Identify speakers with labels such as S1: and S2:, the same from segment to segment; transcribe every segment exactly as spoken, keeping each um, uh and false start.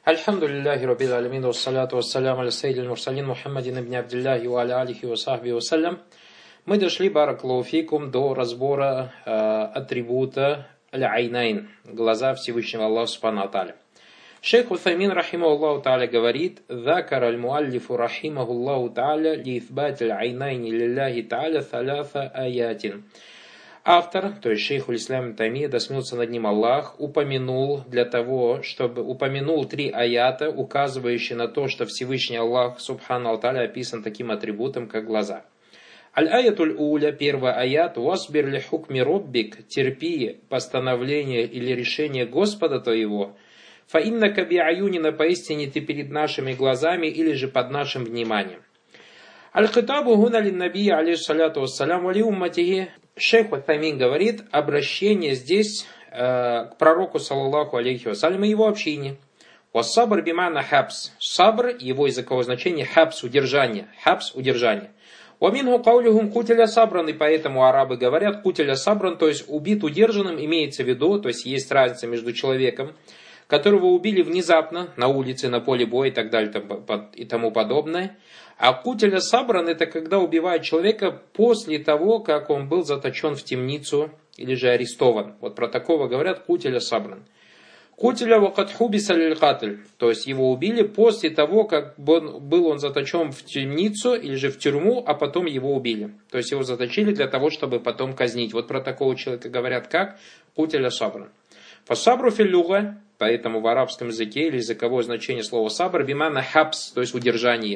S1: Альхамдулиллахи раббил алямин, вассаляту вассаляму аля саййидил мурсалин Мухаммадин ибн Абдиллахи ва аля алихи ва сахби вассалям. Мы дошли, баракаллаху фикум, до разбора э, атрибута аль-айнайн, глаза Всевышнего Аллаха субхану ва тааля. Шейх Уthаймин рахимахуллаху тааля говорит: «Закар аль-муаллифу рахимахуллаху тааля ли ифбат аль-айнайни лилляхи тааля саляса аятин». Автор, то есть шейх уль-Ислам ибн Таймия, да смилуется над ним Аллах, упомянул для того, чтобы упомянул три аята, указывающие на то, что Всевышний Аллах субхану ва тааля описан таким атрибутом, как глаза. Аль-аятуль уля, первый аят: «Васбир ли хукми роббик», терпи постановление или решение Господа твоего, фа иннака би аюнина, поистине ты перед нашими глазами или же под нашим вниманием. Аль-хитабу гуна лин наби алейхиссаляту вассалям вали умматихи. Шейх Уthаймин говорит, обращение здесь э, к пророку, саллаллаху алейхи вассалям, и его общине. Вассабр бимана хабс. Сабр, его языковое значение, хабс, удержание. Хабс, удержание. Ваминху каулюхум кутиля сабран, и поэтому арабы говорят кутиля сабран, то есть убит удержанным, имеется в виду, то есть есть разница между человеком, которого убили внезапно на улице, на поле боя и так далее и тому подобное. А кутиля сабран — это когда убивают человека после того, как он был заточен в темницу или же арестован. Вот про такого говорят кутиля сабран. Кутиля вакатхубиса лиль-катль, то есть его убили после того, как был он заточен в темницу или же в тюрьму, а потом его убили. То есть его заточили для того, чтобы потом казнить. Вот про такого человека говорят как кутиля сабран. Фасабру филлюга, поэтому в арабском языке или языковое значение слова сабр бимана хабс, то есть удержание.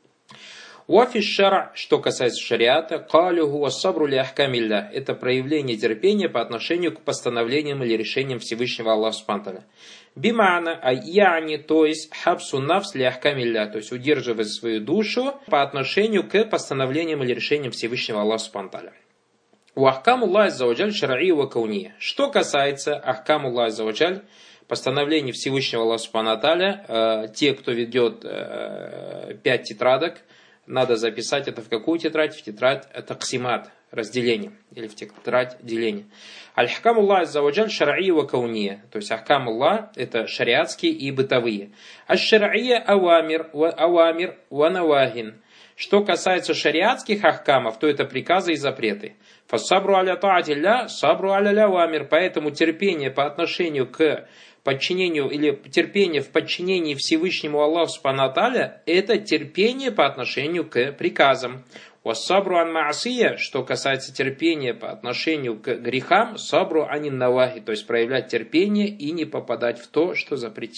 S1: Уафи шара, что касается шариата, калюху вассабру ли ахкамилля, это проявление терпения по отношению к постановлениям или решениям Всевышнего Аллаха субхану ва тааля. Бимана аяни, то есть хабсу нафс ли ахкамилля, то есть удерживать свою душу по отношению к постановлениям или решениям Всевышнего Аллаха субхану ва тааля. Уахкаму Аллах аззаваджаль шараи ва кауния. Что касается ахкаму Аллах аззаваджаль, постановлений Всевышнего Аллаха субхану ва тааля, э, те, кто ведет э, пять тетрадок, надо записать это в какую тетрадь? В тетрадь таксимат, разделение, или в тетрадь деления. Аль-хакам Аллах аззаваджаль шараи ва кауния, то есть ахкам Аллах это шариатские и бытовые. Аш-шараия авамир ва авамир ва навахин. Что касается шариатских ахкамов, то это приказы и запреты. Фасабру аля таатилля, сабру аля лявамир. Поэтому терпение по отношению к подчинению или терпение в подчинении Всевышнему Аллаху субхану ва тааля, это терпение по отношению к приказам. Вассабру ан маасия, что касается терпения по отношению к грехам, сабру анин навахи, то есть проявлять терпение и не попадать в то, что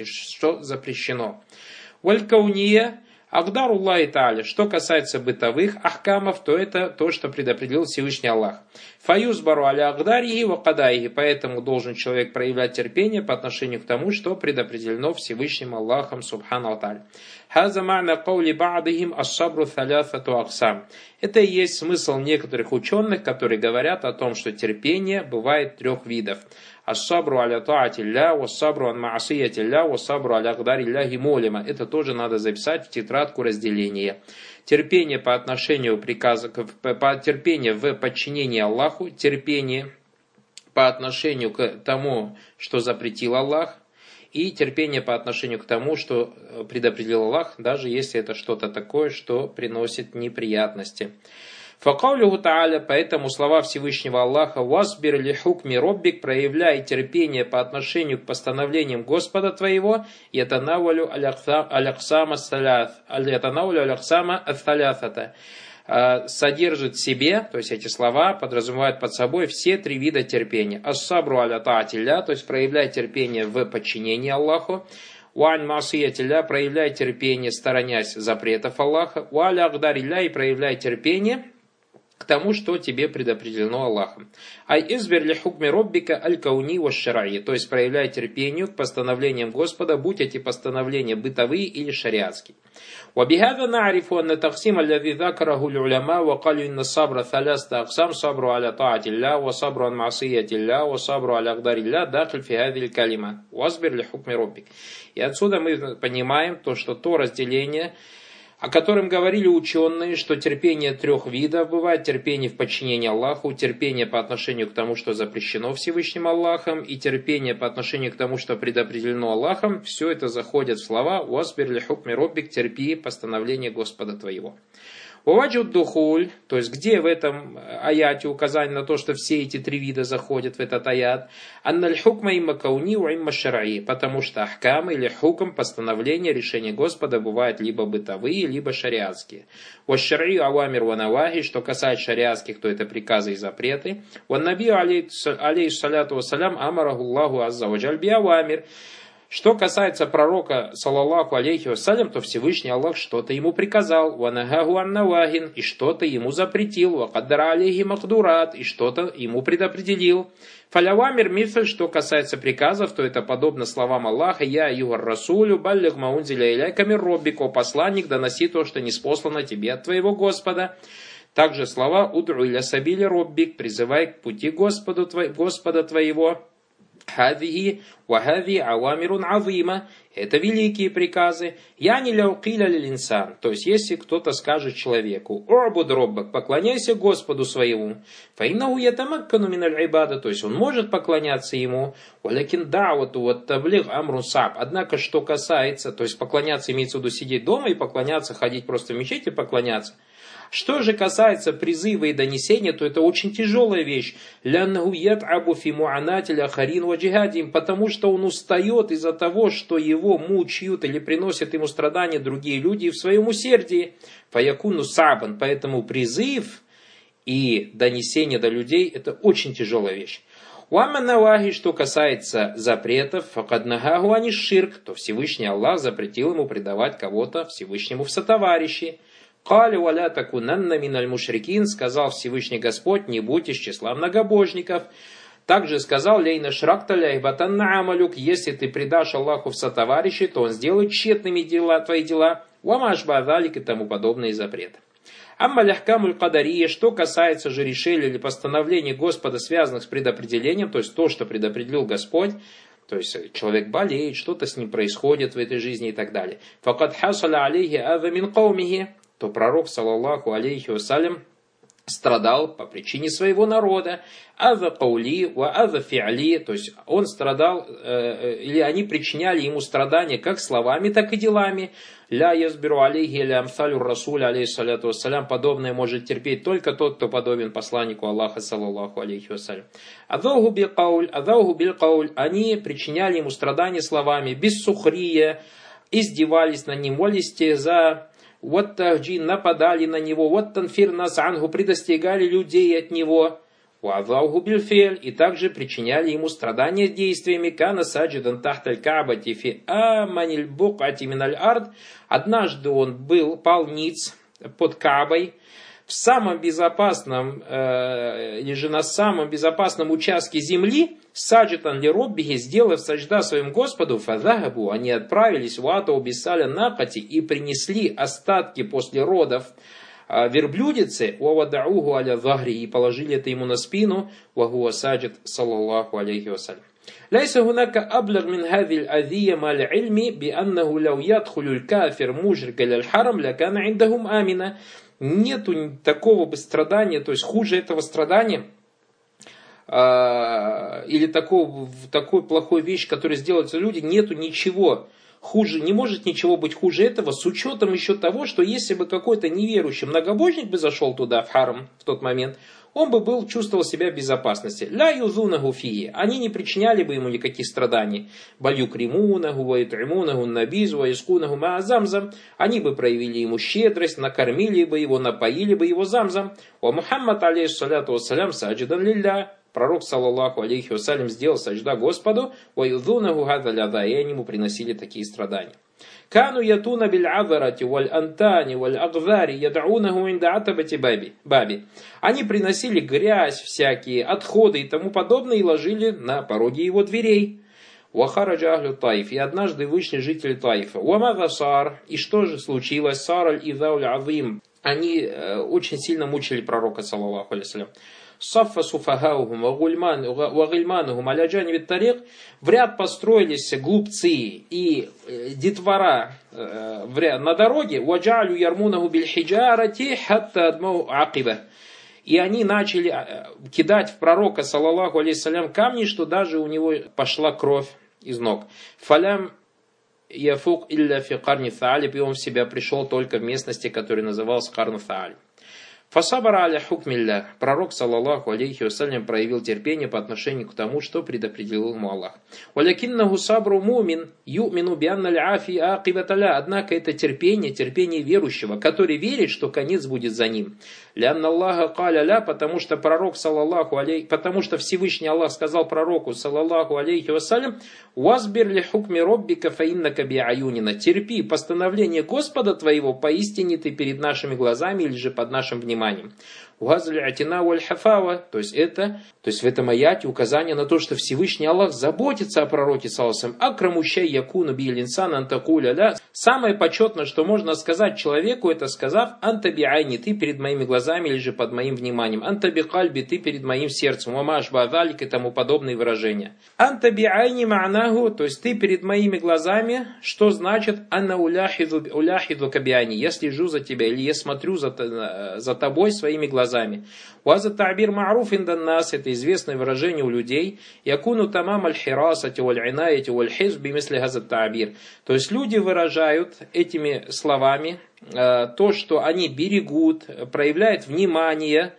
S1: запрещено. Валькауния Ахдаруллахи тааля, что касается бытовых ахкамов, то это то, что предопределил Всевышний Аллах. Фаюзбару аля ахдарихи ва кадайхи, поэтому должен человек проявлять терпение по отношению к тому, что предопределено Всевышним Аллахом субхану ва тааля. Хаза ма'на каули ба'дихим ас-сабру тhaляthату аксам. Это и есть смысл некоторых ученых, которые говорят о том, что терпение бывает трех видов. Ас-сабру аля таатилля, вас-сабру ан маасиятилля, вас-сабру аля ахдарилляхи молима. Это тоже надо записать в тетрадку разделения. Терпение по отношению приказа, терпение в подчинении Аллаху, терпение по отношению к тому, что запретил Аллах, и терпение по отношению к тому, что предопределил Аллах, даже если это что-то такое, что приносит неприятности. Факаулюху тааля, поэтому слова Всевышнего Аллаха: «Васбир ли хукми роббик», проявляй терпение по отношению к постановлениям Господа твоего, ятанавалю аляхсама салят, ятанавалю аляхсама ат-таляthата, содержит в себе, то есть эти слова подразумевают под собой все три вида терпения. Ас-сабру аля таатилля, то есть проявляй терпение в подчинении Аллаху. Уань масиятилля, проявляй терпение, сторонясь запретов Аллаха. Уаля ахдарилля, и проявляй терпение к тому, что тебе предопределено Аллахом. Ай избер ли хукми роббика аль-кауни ва-шараи, то есть проявляй терпению к постановлениям Господа, будь эти постановления бытовые или шариатские. وبهذا نعرف أن التقسيم الذي ذكره العلماء وقالوا إن الصبر ثلاثة أقسام صبر على طاعة الله وصبر عن معصية الله وصبر على أقدار الله داخل في هذه الكلمة واصبر لحكم ربك. И отсюда мы понимаем то, что то разделение, о котором говорили ученые, что терпение трех видов бывает: терпение в подчинении Аллаху, терпение по отношению к тому, что запрещено Всевышним Аллахом, и терпение по отношению к тому, что предопределено Аллахом. Все это заходит в слова «Уасбир ли хукми роббик», терпи постановление Господа твоего. Ваваджуд духуль, то есть где в этом аяте указание на то, что все эти три вида заходят в этот аят, анналь хукма имма кауни ва имма шараи, потому что ахкам или хукм, постановление, решение Господа бывают либо бытовые, либо шариатские. Ва шараи авамир ва навахи, что касается шариатских, то это приказы и запреты. Ва наби алейхиссалату вассалям амараху Аллаху азза ваджаль би авамир. Что касается пророка, саллаллаху алейхи вассалям, то Всевышний Аллах что-то ему приказал, ванагаху аннавахин, и что-то ему запретил, вакаддара алейхи макдурат, и что-то ему предопределил. Фалявамир мифль, что касается приказов, то это подобно словам Аллаха: «Я югар расулю, баллиг маунзиля иляйка мир роббик», о посланник, доноси то, что ниспослано тебе от твоего Господа. Также слова «Удру иля сабили роббик», призывай к пути Господу, Господа твоего. Хадихи вахади авамирун азима. Это великие приказы. Я не ляукиля лилинсан. То есть, если кто-то скажет человеку: «Урбуд роббак», поклоняйся Господу своему. Фаиннаху ятамаккану миналь ибада. То есть, он может поклоняться ему. Валякин да'вату ват таблиг амрун саб. Однако, что касается, то есть, поклоняться имеется в виду сидеть дома и поклоняться, ходить просто в мечеть и поклоняться. Что же касается призыва и донесения, то это очень тяжелая вещь. Потому что он устает из-за того, что его мучают или приносят ему страдания другие люди в своем усердии. Фаякуну сабан. Поэтому призыв и донесение до людей — это очень тяжелая вещь. Уаманавахи, что касается запретов, факаднахаху ани ширк, то Всевышний Аллах запретил ему предавать кого-то Всевышнему в сотоварищи. «Кали валя такунанна миналь мушрикин», сказал Всевышний Господь: не будь из числа многобожников. Также сказал: «Лейна шракта ляйбатанна амалюк», если ты предашь Аллаху в сотоварищи, то Он сделает тщетными дела, твои дела. «Уамаш бадалик» и тому подобные запреты. Амма ляхкамуль кадария, что касается же решений или постановлений Господа, связанных с предопределением, то есть то, что предопределил Господь, то есть человек болеет, что-то с ним происходит в этой жизни и так далее. «Факад хасаля алейхи ада мин каумихи», то пророк, саллаллаху алейхи вассалям, страдал по причине своего народа. «Аза каули ва аза фи'али», то есть он страдал, э, или они причиняли ему страдания как словами, так и делами. «Ля язбиру алейхи ля амсалю расуль алейхиссалату вассалям», подобное может терпеть только тот, кто подобен посланнику Аллаха, саллаллаху алейхи вассалям. «Азаугу бил кауль, азаугу бил кауль», они причиняли ему страдания словами, без сухрия, издевались над ним, волисти за... Вот тахджин, нападали на него, вот танфир нас ангу, предостерегали людей от него, уазаугу бильфель, и также причиняли ему страдания действиями. Кана саджидан тахталь каабати фи аманиль букати миналь ард. Однажды он был, пал ниц под Каабой, в самом безопасном, э, или же на самом безопасном участке земли, саджитан ли роббихи, сделав саджда своему Господу, фазахабу, они отправились в атау бисаля накати и принесли остатки после родов э, верблюдицы, уавадаугу аля захри, и положили это ему на спину, вагуа саджид, саллаллаху алейхи вассалям. Лайса гунака аблаг мин хазиль азия маль ильми би аннаху лау ядхулюль кафир мужрик аль харам лякана индахум амина. Нету такого бы страдания, то есть хуже этого страдания, э, или такого, такой плохой вещи, которую сделают люди, нету ничего хуже, не может ничего быть хуже этого, с учетом еще того, что если бы какой-то неверующий многобожник бы зашел туда, в харам, в тот момент, он бы был, чувствовал себя в безопасности. Ля юзунаху фии. Они не причиняли бы ему никаких страданий. Балю кримунаху, ваитримунаху, набизу, ваискунаху, маазамзам. Они бы проявили ему щедрость, накормили бы его, напоили бы его замзам. Ва Мухаммад, алейхиссалату вассалям, саджидан лилля. Пророк, саллаллаху алейхи вассалям, сделал саджда Господу, ваюзунаху гадаляда, и они ему приносили такие страдания. Кану ятуна биль аварати валь антани валь агзари яд'унаху инда атабати баби. Они приносили грязь, всякие отходы и тому подобное и ложили на пороге его дверей. Вахараджа ахлю Таиф, и однажды вышли жители Таифа. Уамада сар, и что же случилось? Сар аль изауль азим. Они э, очень сильно мучили пророка, саллаллаху алейхи вассалям. Саффа суфахаухум вагильманухум аля джанибит тарик. В ряд построились глупцы и детвора на дороге, «Ваджалю ярмунаху бильхиджарати хатта адмау акиба». И они начали кидать в пророка, саллаллаху алейхиссалям, камни, что даже у него пошла кровь из ног. «Фалям яфук илля фи карни фаалиб», и он в себя пришел только в местности, которая называлась Карн Фаалиб. Фасабара аля хукмилля. Пророк, саллаллаху алейхи вассалям, проявил терпение по отношению к тому, что предопределил ему Аллах. Валякиннаху сабру мумин ю'мину бианна л'афи акибаталя. Однако это терпение, терпение верующего, который верит, что конец будет за ним. Лянна Аллаха каля ля, потому что пророк, саллаллаху алейхи, потому что Всевышний Аллах сказал пророку, саллаллаху алейхи вассалям, «Уазбир ли хукми роббика фаиннака би'аюнина». Терпи постановление Господа твоего, поистине ты перед нашими глазами или же под нашим вниманием. То есть это, то есть в этом аяте указание на то, что Всевышний Аллах заботится о пророке саллаллаху алейхи якуну биль инсан антакуля ля. Самое почетное, что можно сказать человеку, это сказав анта би'айни, ты перед моими глазами или же под моим вниманием, анта бикальби, ты перед моим сердцем, вамаш ба'далик и тому подобные выражения. Анта би'айни ма'наху, то есть ты перед моими глазами, что значит анна уляхиду уляхиду кабиани, я слежу за тебя или я смотрю за, за тобой своими глазами. Уаза та'бир ма'руф индан нас, это известное выражение у людей. Якуну тамам аль-хирасати валь-инаяти валь-хизб бимисли газа та'бир. То есть люди выражают этими словами э, то, что они берегут, проявляют внимание.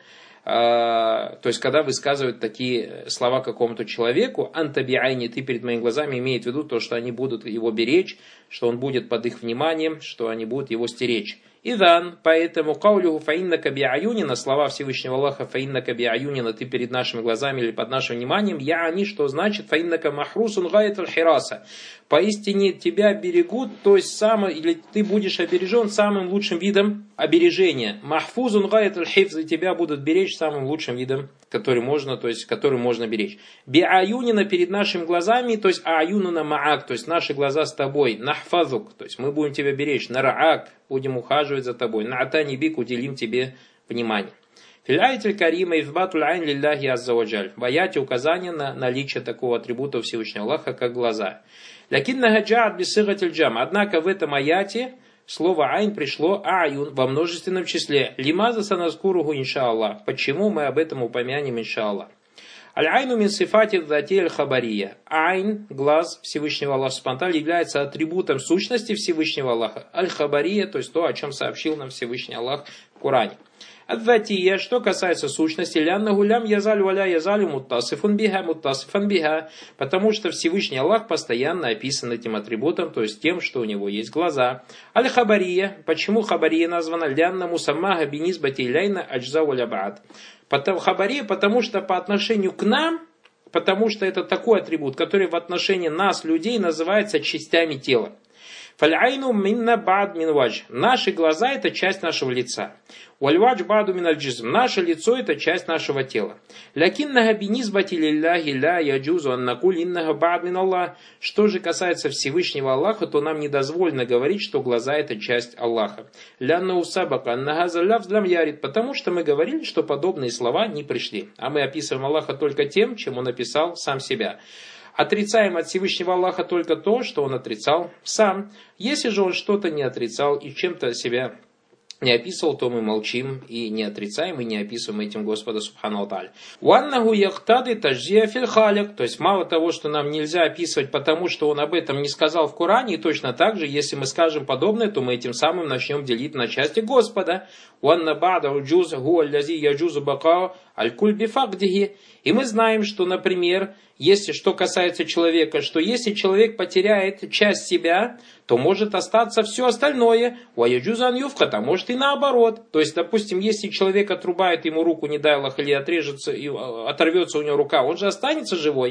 S1: Uh, то есть, когда высказывают такие слова какому-то человеку, антабиайни, ты перед моими глазами, имеет в виду то, что они будут его беречь, что он будет под их вниманием, что они будут его стеречь. Идан, поэтому каулюху фаиннака би'аюнина, слова Всевышнего Аллаха, фаиннака би'аюнина, ты перед нашими глазами или под нашим вниманием, я они, что значит фаиннака махрусун гаят аль-хираса. Поистине тебя берегут, то есть самое, или ты будешь обережен самым лучшим видом обережения. Махфузун гаят аль-хифз, и тебя будут беречь самым лучшим видом, который можно, то есть который можно беречь. Би'аюнина перед нашими глазами, то есть аюнуна маак, то есть наши глаза с тобой. Нахфазук, то есть мы будем тебя беречь. Нараак, будем ухаживать за тобой. На'атани бик, уделим тебе внимание. Филяйтель карима избатуль айн лилляхи аззаваджаль. В аяте указание на наличие такого атрибута Всевышнего Аллаха, как глаза. Лякинна гаджаат бисыгатель джам. Однако в этом аяте слово айн пришло аюн во множественном числе. Лимаза санаскуругу иншааллах. Почему мы об этом упомянем иншааллах? Аль-айну мин сифати дати аль-хабария. Айн, глаз Всевышнего Аллаха субхану является атрибутом сущности Всевышнего Аллаха. Аль-хабария, то есть то, о чем сообщил нам Всевышний Аллах в Коране. Ад-датия, что касается сущности, лянна гулям язаль валя язаль муттасифун биха муттасифан биха, потому что Всевышний Аллах постоянно описан этим атрибутом, то есть тем, что у него есть глаза. Аль-хабария, почему хабария названа? Лянна мусаммага бинизбати иляйна аджза валя ба'ад. Хабария, потому что по отношению к нам, потому что это такой атрибут, который в отношении нас, людей, называется частями тела. Фаль-айну минна бад мин вадж. Наши глаза – это часть нашего лица. Валь-вадж баду мин аль-джизм. Наше лицо – это часть нашего тела. Лякиннага бинизбати лилляхи ля яджузу аннакуль иннага бад мин Аллах. Что же касается Всевышнего Аллаха, то нам не дозволено говорить, что глаза – это часть Аллаха. Лянна усабака аннага залляв злям ярит. Потому что мы говорили, что подобные слова не пришли. А мы описываем Аллаха только тем, чем Он описал сам себя. Отрицаем от Всевышнего Аллаха только то, что Он отрицал сам. Если же Он что-то не отрицал и чем-то себя не описывал, то мы молчим и не отрицаем, и не описываем этим Господа Субхану Тааля. Уаннаху яхтады таждия фил халик. То есть мало того, что нам нельзя описывать, потому что Он об этом не сказал в Коране, и точно так же, если мы скажем подобное, то мы этим самым начнем делить на части Господа. Уанна бада уджуз гу аллази яджузу бакау аль-куль бифагдихи. И мы знаем, что, например, если что касается человека, что если человек потеряет часть себя, то может остаться все остальное. Уаяджузан юфхата, может и наоборот. То есть, допустим, если человек отрубает ему руку, не дай Аллах, или отрежется, и оторвется у него рука, он же останется живой.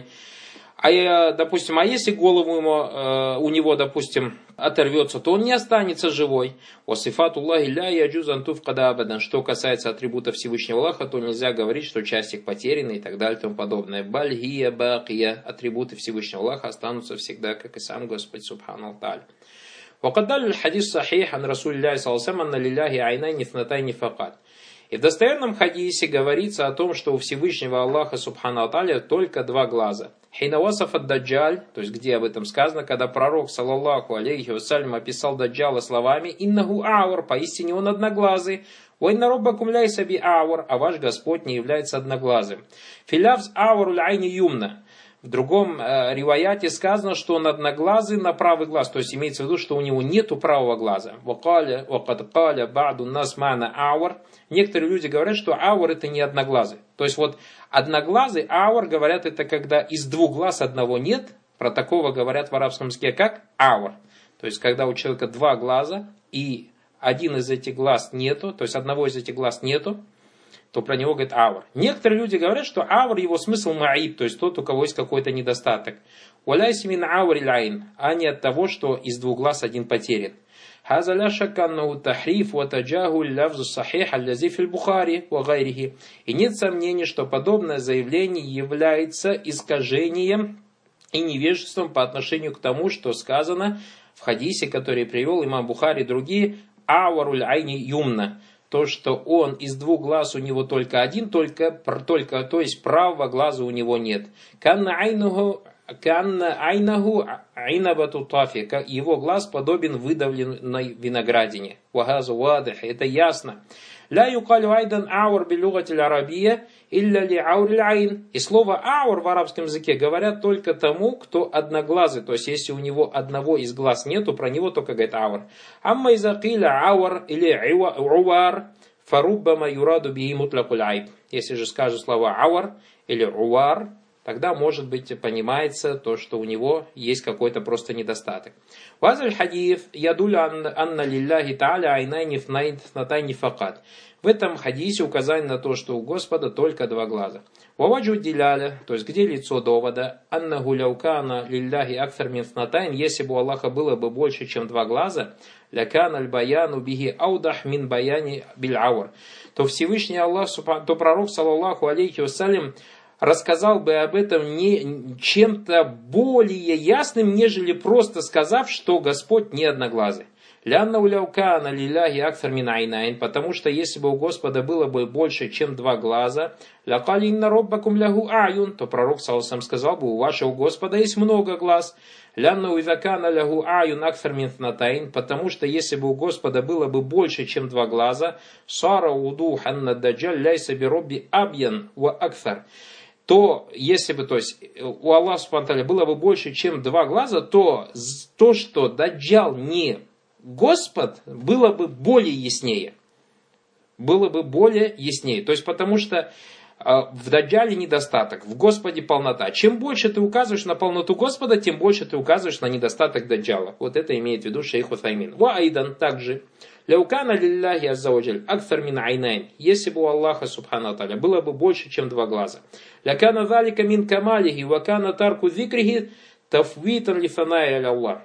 S1: А, допустим, а если голову ему, у него, допустим, оторвется, то он не останется живой. Что касается атрибутов Всевышнего Аллаха, то нельзя говорить, что часть их потеряна и так далее и тому подобное. Бальгия, бакия, атрибуты Всевышнего Аллаха останутся всегда, как и сам Господь Субхану Тааля. وقدل الحديث صحيح عن رسول الله صلى الله عليه وسلم أن لله عينين اثنتين فقط. И в достоверном хадисе говорится о том, что у Всевышнего Аллаха Субхану Тааля только два глаза. Хинавасаф ад-даджаль, то есть где об этом сказано, когда пророк, саллаллаху алейхи вассалям, описал даджала словами «Иннаху аур», поистине он одноглазый, «Вайна роббакум ляйса би аур», а ваш Господь не является одноглазым. «Филявз аур уль-айни юмна». В другом э, риваяте сказано, что он одноглазый на правый глаз, то есть имеется в виду, что у него нету правого глаза. Некоторые люди говорят, что аур это не одноглазый. То есть вот одноглазый аур, говорят, это когда из двух глаз одного нет. Про такого говорят в арабском языке как аур. То есть когда у человека два глаза и один из этих глаз нету, то есть одного из этих глаз нету, то про него говорит аур. Некоторые люди говорят, что аур, его смысл маиб, то есть тот, у кого есть какой-то недостаток. Уаляйси мин аур ляйн, а не от того, что из двух глаз один потерян. Хаза ля шакка аннаху тахриф ва таджаху лявзу сахих аллази фил Бухари ва гайрихи. И нет сомнений, что подобное заявление является искажением и невежеством по отношению к тому, что сказано в хадисе, который привел имам Бухари и другие, ауаруль айни юмна. То, что он из двух глаз у него только один, только, только, то есть правого глаза у него нет. Канна айнаху, канна айнаху айнабату тафи, его глаз подобен выдавленной виноградине. Вахазу вадых, это ясно. Ля юкалю айдан аур билюгатиль арабия илля ли ауриль айн. И слово аур в арабском языке говорят только тому, кто одноглазый. То есть, если у него одного из глаз нету, про него только говорит аур. Амма изакиля аур или увар фаруббама юраду бихи мутлакуль айб. Если же скажут слова аур или увар, тогда, может быть, понимается то, что у него есть какой-то просто недостаток. Вазаль хадиф ядуля анна лилляхи та'аля айнайни фнатайни факат. В этом хадисе указание на то, что у Господа только два глаза. Ваваджу диляля, то есть где лицо довода, анна гуляукана лилляхи акфар мин фнатайн, если бы у Аллаха было бы больше, чем два глаза, лякан аль баяну биги аудах мин баяни биль аур, то Всевышний Аллах, то пророк, саллаллаху алейхи вассалям, рассказал бы об этом не чем-то более ясным, нежели просто сказав, что Господь не одноглазый. Лянна уляукана лиляхи акфар мин айнайн, потому что если бы у Господа было бы больше, чем два глаза, лякали инна роббакум лягу аюн, то пророк саллаллаху сказал бы, у вашего Господа есть много глаз. Лянна уидакана лягу аюн акфар мин фнатайн, потому что если бы у Господа было бы больше, чем два глаза, сара уду ханна даджаль ляйса би робби абьян ва акфар, то если бы, то есть, у Аллаха субхану было бы больше, чем два глаза, то то, что даджал не Господь, было бы более яснее. Было бы более яснее. То есть, потому что э, в даджале недостаток, в Господе полнота. Чем больше ты указываешь на полноту Господа, тем больше ты указываешь на недостаток даджала. Вот это имеет в виду шейх Уthаймин. Ва айдан также. Ляукана лилляхи аззаваджаль акфар мин айнайн. Если бы у Аллаха субхану аталя было бы больше, чем два глаза. Лякана залика мин камалихи вакана тарку зикрихи тафвитан лифанай аля Аллах.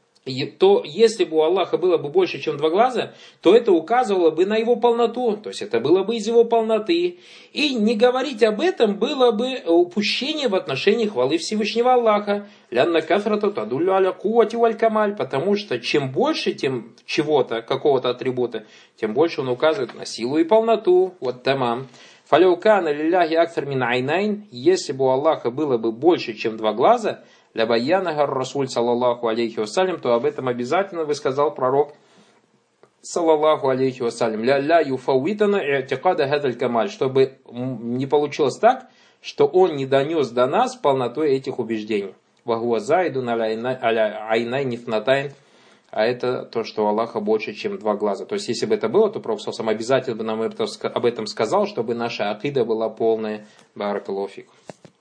S1: То если бы у Аллаха было бы больше, чем два глаза, то это указывало бы на его полноту, то есть это было бы из его полноты. И не говорить об этом было бы упущение в отношении хвалы Всевышнего Аллаха. Лянна кафрата тадуллю аля кувати валь камаль, потому что чем больше тем чего-то, какого-то атрибута, тем больше он указывает на силу и полноту. Вот тамам. Фаляукана лилляхи акфар мин айнайн, если бы у Аллаха было бы больше, чем два глаза, лябайянага расуль саллаллаху алейхи вассалям, то об этом обязательно высказал пророк саллаллаху алейхи вассалям, ля юфауитана и'тикада хадаль камаль, чтобы не получилось так, что он не донес до нас полнотой этих убеждений. Вагуа зайдун аля айнай нифнатайн, а это то, что у Аллаха больше, чем два глаза. То есть, если бы это было, то пророк сам обязательно бы нам об этом сказал, чтобы наша акида была полная. Баракаллаху фикум.